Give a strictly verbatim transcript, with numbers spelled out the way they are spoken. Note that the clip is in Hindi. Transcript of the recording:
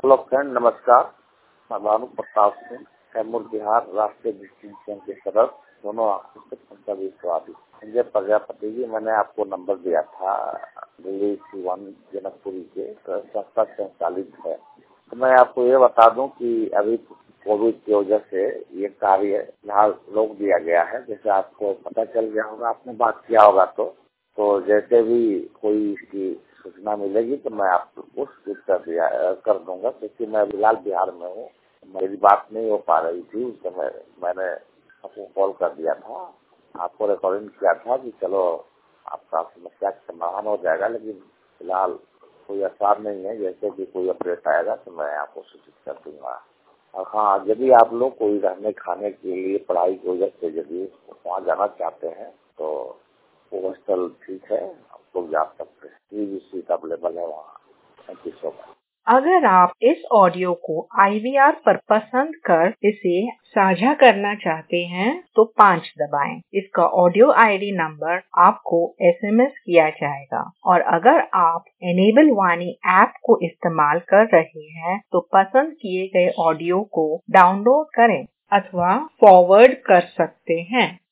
हेलो फ्रेंड, नमस्कार। मैं भानु प्रताप सिंह, कैमूर बिहार राष्ट्रीय दृष्टि संघ के सदस्य, दोनों आपको पंचायत स्वास्थ्य संजय प्रजापति जी। मैंने आपको नंबर दिया था दिल्ली वन जनकपुरी के संस्था संचालित है। तो मैं आपको ये बता दूं कि अभी कोविड की वजह से ये कार्य यहाँ रोक दिया गया है। जैसे आपको पता चल गया होगा, आपने बात किया होगा, तो तो जैसे भी कोई इसकी सूचना मिलेगी तो मैं आपको सूचित कर दिया कर दूंगा, क्योंकि मैं फिलहाल बिहार में हूँ। मेरी बात नहीं हो पा रही थी उस समय, मैंने आपको कॉल कर दिया था, आपको रिकॉर्डिंग किया था कि चलो आपका समस्या का समाधान हो जाएगा, लेकिन फिलहाल कोई आसार नहीं है। जैसे कि कोई अपडेट आएगा तो मैं आपको सूचित कर दूंगा। और हाँ, यदि आप लोग कोई रहने खाने के लिए पढ़ाई की वजह से यदि वहाँ जाना चाहते हैं तो वो हॉस्टल ठीक है, आप लोग जा सकते हैं। ये भी सीट अवेलेबल है वहाँ। Thank you so much. अगर आप इस ऑडियो को आई वी आर पर पसंद कर इसे साझा करना चाहते हैं तो पाँच दबाएं। इसका ऑडियो आई डी नंबर आपको एस एम एस किया जाएगा। और अगर आप एनेबल वाणी ऐप को इस्तेमाल कर रहे हैं तो पसंद किए गए ऑडियो को डाउनलोड करें अथवा फॉरवर्ड कर सकते हैं।